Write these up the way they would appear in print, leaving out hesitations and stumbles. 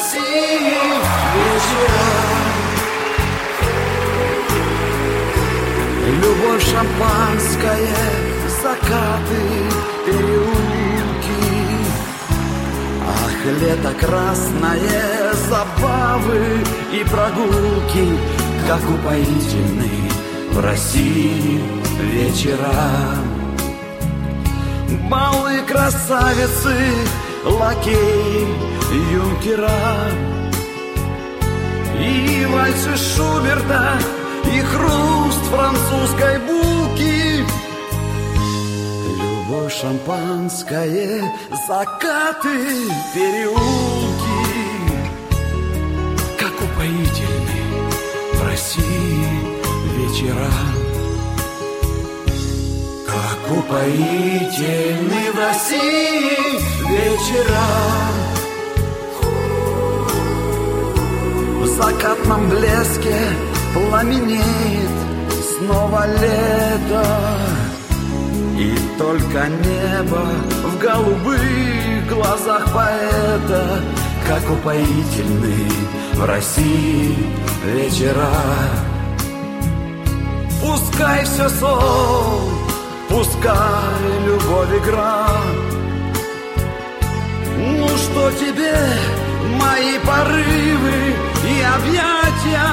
России вечера. Любовь, шампанское, закаты, переулки. Ах, лето красное, забавы и прогулки, как упоительны в России вечера. Балы, красавицы, лакей, юнкера. И вальсы Шуберта, и хруст французской булки. Любовь, шампанское, закаты, переулки, как упоительны в России вечера. Как упоительны в России вечера. В закатном блеске пламенеет снова лето. И только небо в голубых глазах поэта, как упоительны в России вечера. Пускай все сон, пускай любовь игра. Ну что тебе мои порывы и объятия?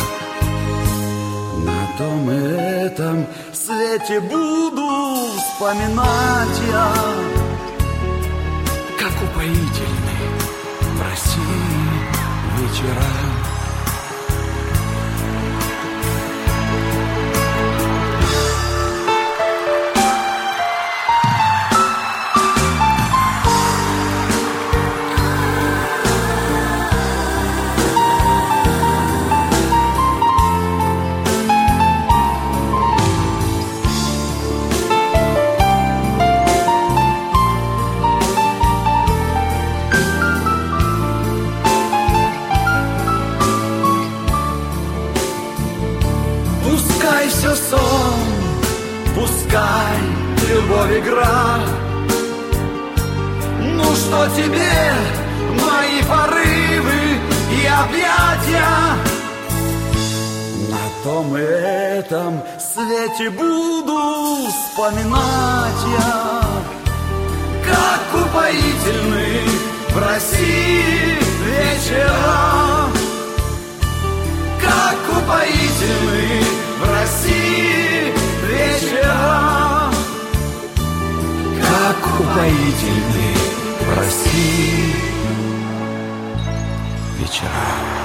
На том и этом свете буду вспоминать я, как упоительны в России вечера. Пускай все сон, пускай любовь игра. Ну что тебе мои порывы и объятия? На том и этом свете буду вспоминать я, как упоительны в России вечера. Как упоительны в России вечера. Как упоительны в России вечера.